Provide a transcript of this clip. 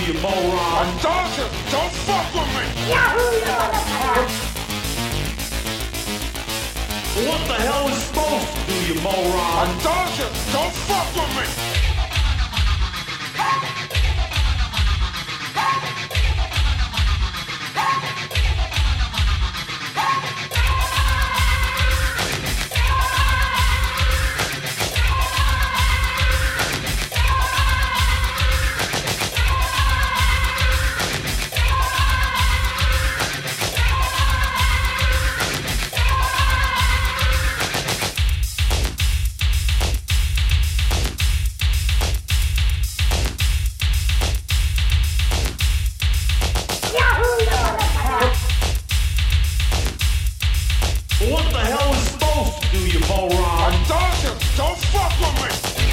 you moron. I told you, don't fuck with me. What the hell is supposed to do, you moron? I told you, don't fuck with me. What the hell is supposed to do, you moron? I told you, don't fuck with me.